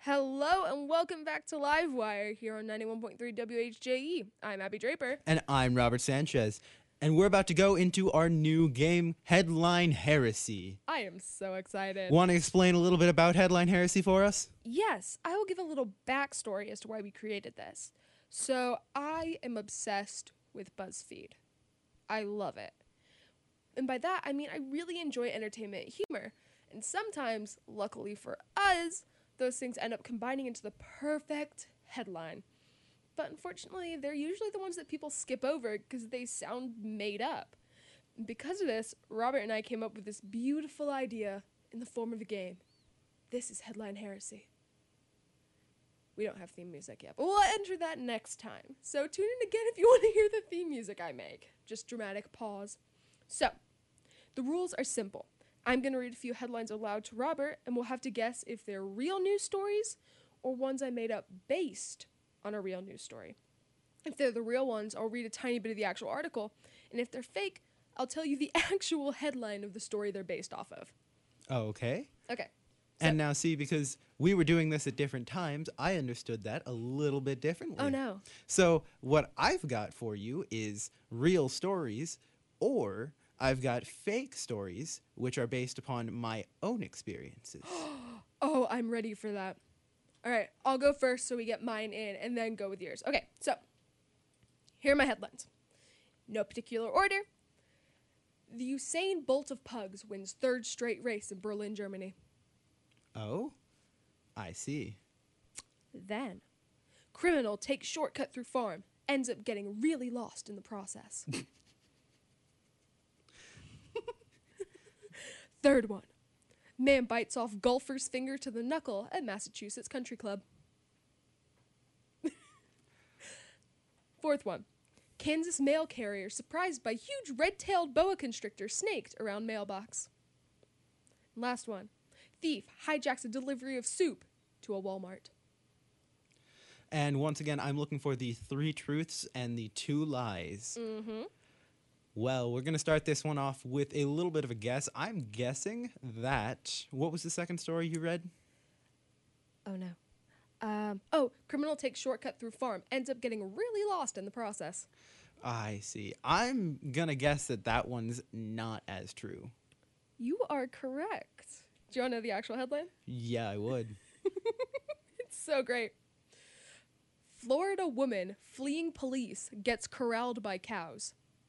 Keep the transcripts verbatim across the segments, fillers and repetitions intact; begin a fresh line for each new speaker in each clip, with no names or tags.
Hello and welcome back to Livewire here on ninety-one point three W H J E. I'm Abby Draper.
And I'm Robert Sanchez. And we're about to go into our new game, Headline Heresy.
I am so excited.
Want to explain a little bit about Headline Heresy for us?
Yes, I will give a little backstory as to why we created this. So, I am obsessed with BuzzFeed. I love it. And by that, I mean I really enjoy entertainment and humor. And sometimes, luckily for us, those things end up combining into the perfect headline. But unfortunately, they're usually the ones that people skip over because they sound made up. Because of this, Robert and I came up with this beautiful idea in the form of a game. This is Headline Heresy. We don't have theme music yet, but we'll enter that next time. So tune in again if you want to hear the theme music I make. Just dramatic pause. So, the rules are simple. I'm going to read a few headlines aloud to Robert, and we'll have to guess if they're real news stories or ones I made up based on a real news story. If they're the real ones, I'll read a tiny bit of the actual article, and if they're fake, I'll tell you the actual headline of the story they're based off of.
Okay.
Okay. So,
And now see, because we were doing this at different times, I understood that a little bit differently.
oh no.
So what I've got for you is real stories, or I've got fake stories, which are based upon my own experiences.
Oh, I'm ready for that. All right, I'll go first so we get mine in and then go with yours. Okay, so here are my headlines. No particular order. The Usain Bolt of pugs wins third straight race in Berlin, Germany.
Oh? I see.
Then, criminal takes shortcut through farm, ends up getting really lost in the process. Third one. Man bites off golfer's finger to the knuckle at Massachusetts Country Club. Fourth one. Kansas mail carrier surprised by huge red-tailed boa constrictor snaked around mailbox. Last one. Thief hijacks a delivery of soup to a Walmart.
And once again, I'm looking for the three truths and the two lies.
Mm-hmm.
Well, we're going to start this one off with a little bit of a guess. I'm guessing that... What was the second story you read?
Oh, no. Um, oh, criminal takes shortcut through farm, ends up getting really lost in the process.
I see. I'm going to guess that that one's not as true.
You are correct. Do you want to know the actual headline?
Yeah, I would.
It's so great. Florida woman fleeing police gets corralled by cows.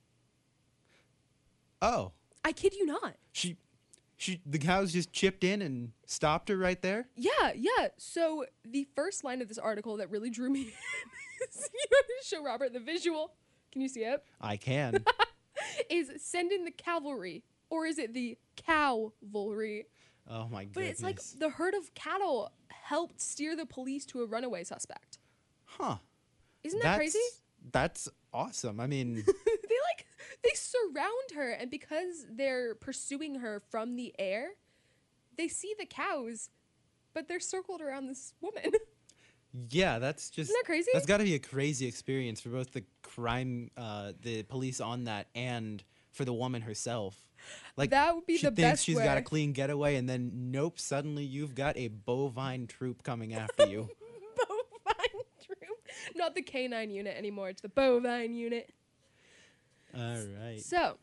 Oh.
I kid you not.
She... She, the cows just chipped in and stopped her right there?
Yeah, yeah. So the first line of this article that really drew me in is, you want to show Robert the visual? Can you see it?
I can.
Is send in the cavalry, or is it the cavalry?
Oh, my goodness.
But it's like the herd of cattle helped steer the police to a runaway suspect.
Huh.
Isn't that
That's,
crazy?
That's awesome. I mean...
they like, they surround her, and because they're pursuing her from the air, they see the cows, but they're circled around this woman.
Yeah, that's just...
Isn't that crazy?
That's got to be a crazy experience for both the crime, uh, the police on that, and for the woman herself. Like,
that would be
she
the
thinks
best
she's
way.
got a clean getaway, and then, nope, suddenly you've got a bovine troop coming after you.
Bovine troop. Not the canine unit anymore, it's the bovine unit.
All right.
So,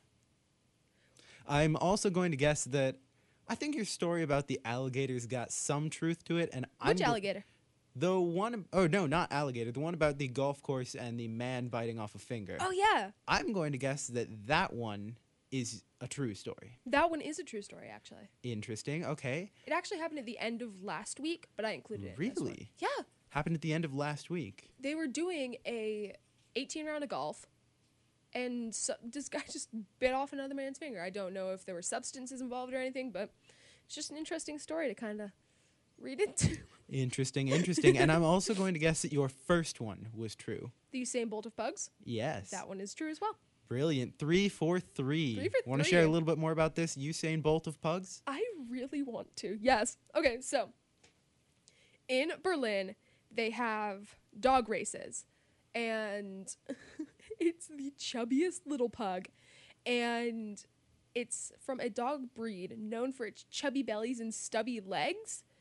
I'm also going to guess that I think your story about the alligators got some truth to it, and I'm
which
go-
alligator?
The one, oh no, not alligator. The one about the golf course and the man biting off a finger.
Oh, yeah.
I'm going to guess that that one is a true story.
That one is a true story, actually.
Interesting. Okay.
It actually happened at the end of last week, but I included it in this one.
Really?
Yeah.
Happened at the end of last week.
They were doing a eighteen round of golf, and so, this guy just bit off another man's finger. I don't know if there were substances involved or anything, but it's just an interesting story to kind of read into.
Interesting, interesting. And I'm also going to guess that your first one was true.
The Usain Bolt of pugs.
Yes.
That one is true as well.
Brilliant. Three for three.
Three for
Want to
three.
share a little bit more about this Usain Bolt of pugs?
I really want to. Yes. Okay, so in Berlin, they have dog races, and it's the chubbiest little pug, and it's from a dog breed known for its chubby bellies and stubby legs.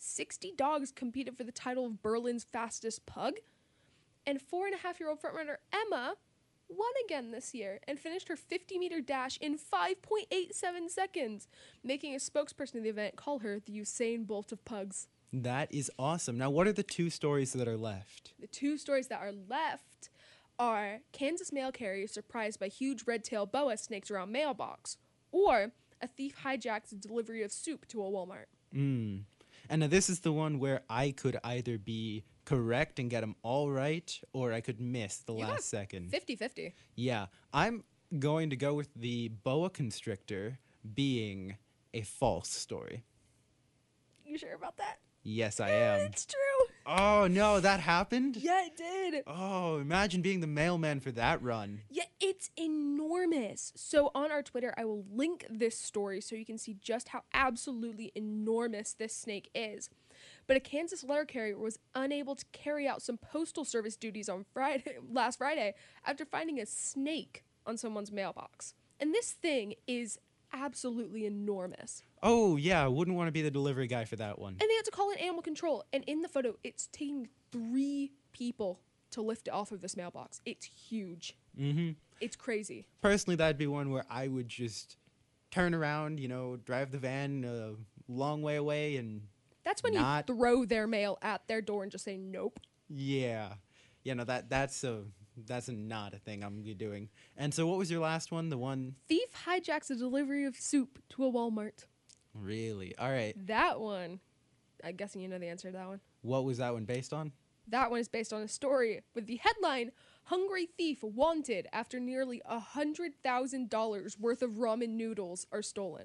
sixty dogs competed for the title of Berlin's fastest pug. And four and a half year old frontrunner Emma won again this year and finished her fifty meter dash in five point eight seven seconds, making a spokesperson of the event call her the Usain Bolt of pugs.
That is awesome. Now, what are the two stories that are left?
The two stories that are left are Kansas mail carrier surprised by huge red-tailed boa snakes around mailbox, or a thief hijacks a delivery of soup to a Walmart.
Mm. And now this is the one where I could either be correct and get them all right, or I could miss the
You got
last second.
fifty-fifty.
Yeah, I'm going to go with the boa constrictor being a false story.
You sure about that?
Yes, I am.
It's true.
Oh, no, that happened?
Yeah, it did.
Oh, imagine being the mailman for that run.
Yeah, it's enormous. So on our Twitter, I will link this story so you can see just how absolutely enormous this snake is. But a Kansas letter carrier was unable to carry out some postal service duties on Friday, last Friday, after finding a snake on someone's mailbox. And this thing is absolutely enormous.
Oh, yeah, I wouldn't want to be the delivery guy for that one.
And they had to call in animal control. And in the photo, it's taking three people to lift it off of this mailbox. It's huge.
Mm-hmm.
It's crazy.
Personally, that'd be one where I would just turn around, you know, drive the van a long way away and...
That's when
Not-
you throw their mail at their door and just say nope.
Yeah. Yeah, no, that, that's a... That's a, not a thing I'm gonna be doing. And so what was your last one? The one...
Thief hijacks a delivery of soup to a Walmart.
Really? All right.
That one, I'm guessing you know the answer to that one.
What was that one based on?
That one is based on a story with the headline, Hungry Thief Wanted After Nearly one hundred thousand dollars worth of ramen noodles are stolen.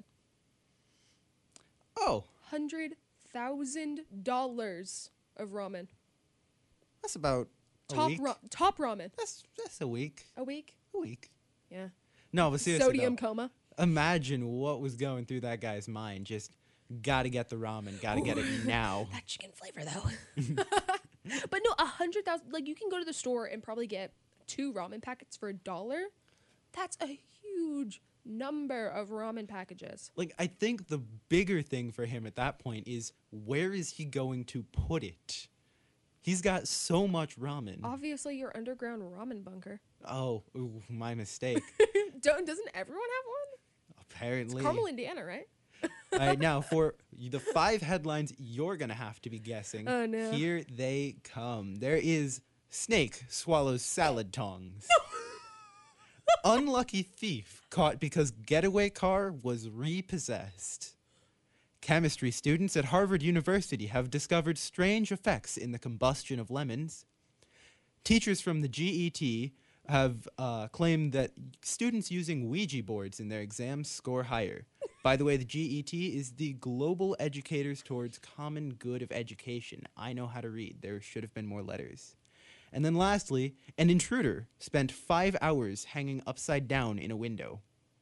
Oh,
one hundred thousand dollars of ramen.
that's about a
Top,
week.
ra- top ramen.
That's, that's a week.
A week?
A week.
Yeah.
No, but seriously,
Sodium
though,
coma.
imagine what was going through that guy's mind. Just gotta get the ramen, gotta get it now.
That chicken flavor, though. But no, a hundred thousand. Like, you can go to the store and probably get two ramen packets for a dollar. That's a huge number of ramen packages.
Like, I think the bigger thing for him at that point is where is he going to put it? He's got so much ramen.
Obviously, your underground ramen bunker.
Oh, ooh, my mistake.
Don't doesn't everyone have one?
Apparently.
It's Carmel, Indiana, right?
All right, now for the five headlines you're going to have to be guessing.
Oh, no.
Here they come. There is snake swallows salad tongs. Unlucky thief caught because getaway car was repossessed. Chemistry students at Harvard University have discovered strange effects in the combustion of lemons. Teachers from the G E T have uh, claimed that students using Ouija boards in their exams score higher. By the way, the G E T is the Global Educators Towards Common Good of Education. I know how to read. There should have been more letters. And then lastly, an intruder spent five hours hanging upside down in a window.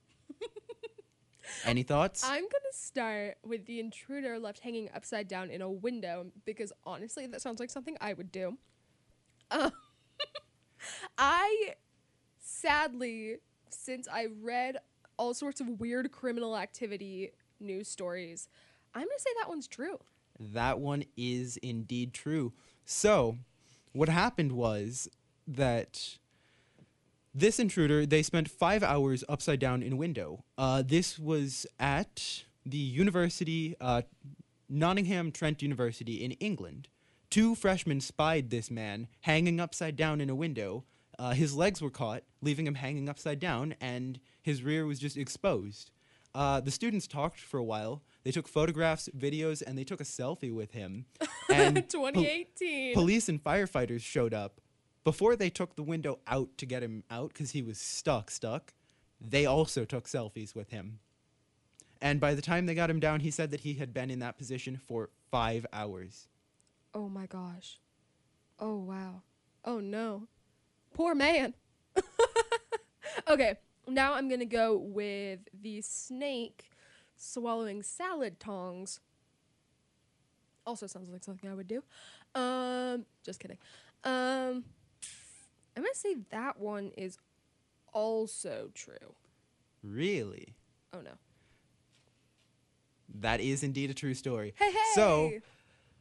Any thoughts?
I'm going to start with the intruder left hanging upside down in a window because honestly, that sounds like something I would do. Um, I, sadly, since I read all sorts of weird criminal activity news stories, I'm going to say that one's true.
That one is indeed true. So, what happened was that this intruder, they spent five hours upside down in a window. Uh, this was at the university, uh, Nottingham Trent University in England. Two freshmen spied this man hanging upside down in a window. Uh, his legs were caught, leaving him hanging upside down, and his rear was just exposed. Uh, the students talked for a while. They took photographs, videos, and they took a selfie with him. And
twenty eighteen.
pol- police and firefighters showed up. Before they took the window out to get him out because he was stuck, stuck, they also took selfies with him. And by the time they got him down, he said that he had been in that position for five hours.
Oh my gosh. Oh wow. Oh no. Poor man. Okay, now I'm going to go with the snake swallowing salad tongs. Also sounds like something I would do. Um, just kidding. Um, I'm going to say that one is also true.
Really?
Oh no.
That is indeed a true story.
Hey, hey!
So,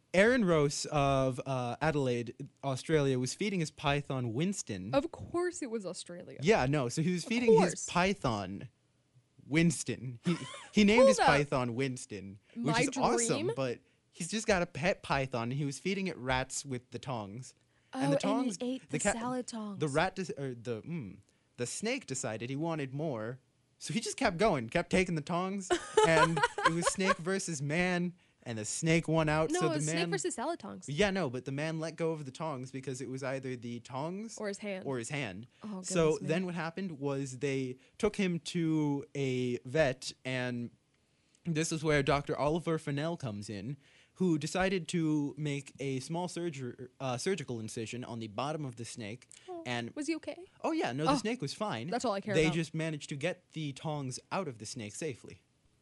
Aaron Rose of uh, Adelaide, Australia, was feeding his python Winston.
Of course it was Australia.
Yeah, no. So he was
Of
feeding his
course.
python Winston. He he named his
Hold up.
python Winston, which
My
is awesome.
dream?
But he's just got a pet python. And he was feeding it rats with the tongs.
Oh,
and the tongs,
and he ate
the
the,
cat-
salad tongs.
the rat, des- or the mm, the snake decided he wanted more, so he just kept going, kept taking the tongs, and it was snake versus man, and the snake won out.
No,
so
it
the
was
man,
snake versus salad tongs.
yeah, no, but the man let go of the tongs because it was either the tongs
Or his hand.
or his hand.
Oh,
So
goodness me.
then what happened was they took him to a vet, and this is where Doctor Oliver Fennell comes in, who decided to make a small surger, uh, surgical incision on the bottom of the snake.
Oh,
And
was he okay?
oh yeah, no, the
Oh,
snake was fine.
that's all I care
they
about.
just managed to get the tongs out of the snake safely.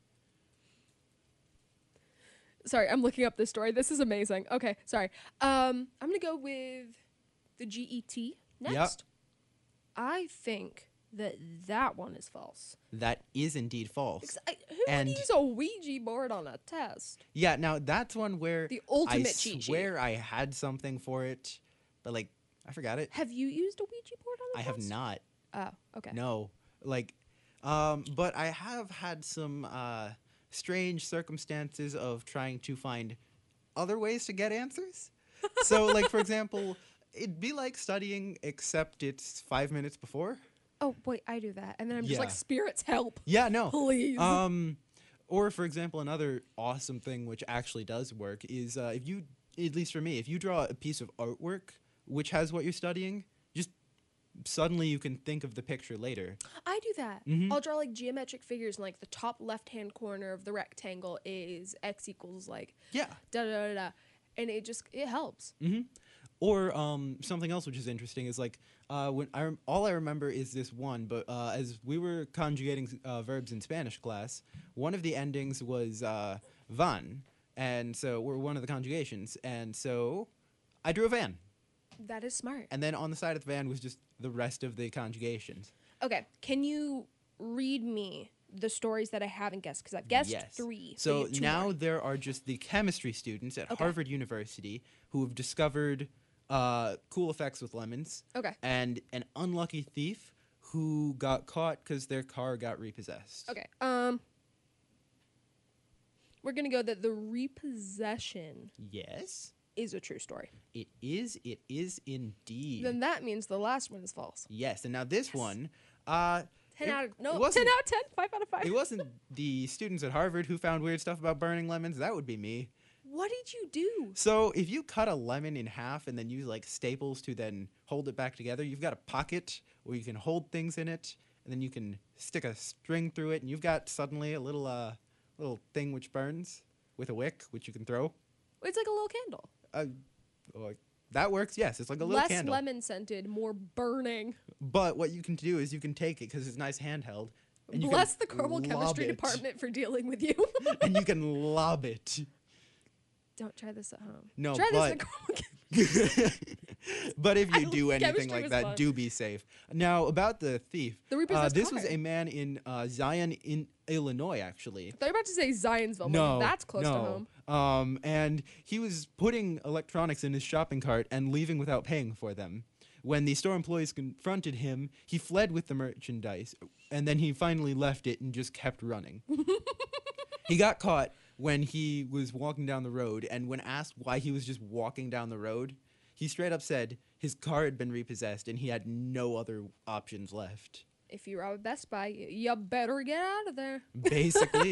Sorry, I'm looking up this story. This is amazing. Okay, sorry. Um, I'm gonna go with the G E T next.
Yep.
I think that that one is false.
That is indeed false.
Because I, who
And-
would use a Ouija board on a test?
Yeah, now that's one where
The
I
ultimate cheat sheet.
swear I had something for it, but like I forgot it.
Have you used a Ouija board on a
I
test?
have not.
Oh, okay.
No, like, um, but I have had some uh, strange circumstances of trying to find other ways to get answers. So, like for example, it'd be like studying, except it's five minutes before.
Oh, wait, I do that. And then I'm just like,
Yeah.
spirits, help.
Yeah, no.
Please.
Um, or for example, another awesome thing which actually does work is uh, if you, at least for me, if you draw a piece of artwork which has what you're studying, just suddenly you can think of the picture later.
I do that.
Mhm.
I'll draw like geometric figures, and like the top left-hand corner of the rectangle is x equals like
Yeah.
da da da da, and it just it helps.
hmm Or um, something else which is interesting is like uh, when I rem- all I remember is this one, but uh, as we were conjugating uh, verbs in Spanish class, one of the endings was uh, van, and so we're one of the conjugations, and so I drew a van,
That is smart.
and then on the side of the van was just the rest of the conjugations.
Okay, can you read me the stories that I haven't guessed? Because I've guessed
Yes.
three.
So
you have two
now
more.
there are just the chemistry students at
Okay.
Harvard University who have discovered uh, cool effects with lemons.
Okay.
And an unlucky thief who got caught because their car got repossessed.
Okay. Um. We're gonna go that the repossession
Yes,
is a true story.
it is. It is indeed.
Then that means the last one is false.
Yes, and now this one, uh,
Ten
it-
out of
it
no. Ten
wasn't-
out of ten. Five out of five.
it wasn't the students at Harvard who found weird stuff about burning lemons. That would be me.
What did you do?
So if you cut a lemon in half and then use like staples to then hold it back together, you've got a pocket where you can hold things in it, and then you can stick a string through it, and you've got suddenly a little uh little thing which burns with a wick which you can throw.
It's like a little candle.
Uh, like, that works. Yes, it's like a little
Less
candle.
lemon scented, more burning.
But what you can do is you can take it because it's nice handheld. And you
Bless the
can
Carmel
lob
Chemistry
it,
Department for dealing with you.
and you can lob it.
Don't try this at home.
No,
try this at
but-
Carmel Chem-
But if
I
you do
love
anything
chemistry
like
was
that,
fun.
do be safe. Now about the thief.
The
uh,
repossessed
this was
car.
a man in uh, Zion, in Illinois, actually.
I thought you were about to say Zionsville.
No,
That's close
no.
to home.
Um, and he was putting electronics in his shopping cart and leaving without paying for them. When the store employees confronted him, he fled with the merchandise, and then he finally left it and just kept running. He got caught when he was walking down the road, and when asked why he was just walking down the road, he straight up said his car had been repossessed and he had no other options left.
If you rob a Best Buy, y- you better get out of there.
Basically.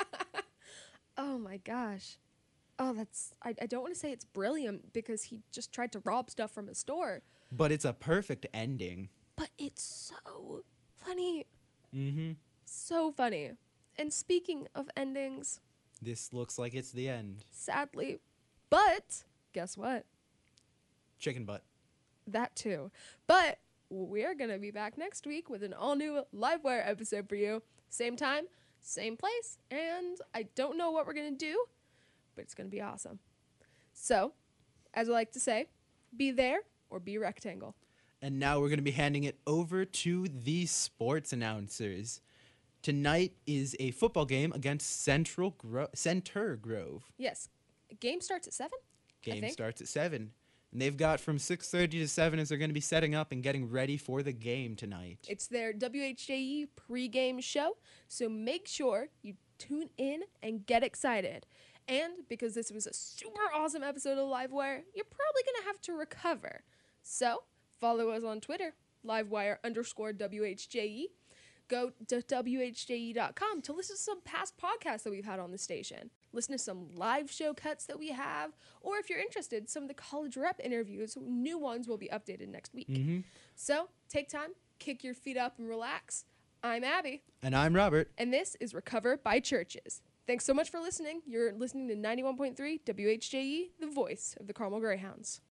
Oh my gosh. Oh, that's. I, I don't want to say it's brilliant because he just tried to rob stuff from a store,
But it's a perfect ending.
but it's so funny.
Mm-hmm.
So funny. And speaking of endings,
This looks like it's the end.
sadly, but guess what?
Chicken butt.
That too. But we're going to be back next week with an all new Livewire episode for you. Same time, same place. And I don't know what we're going to do, but it's going to be awesome. So, as I like to say, be there or be rectangle.
And now we're going to be handing it over to the sports announcers. Tonight is a football game against Central Gro- Center Grove.
Yes. Game starts at seven?
Game
think.
starts at seven. And they've got from six thirty to seven as they're going to be setting up and getting ready for the game tonight.
It's their W H J E pregame show, so make sure you tune in and get excited. And because this was a super awesome episode of Livewire, you're probably going to have to recover. So follow us on Twitter, livewire underscore W H J E. Go to W H J E dot com to listen to some past podcasts that we've had on the station. Listen to some live show cuts that we have. Or if you're interested, some of the college rep interviews, new ones will be updated next week.
Mm-hmm.
So take time, kick your feet up and relax. I'm Abby.
And I'm Robert.
And this is Recover by Churches. Thanks so much for listening. You're listening to ninety-one point three W H J E, the voice of the Carmel Greyhounds.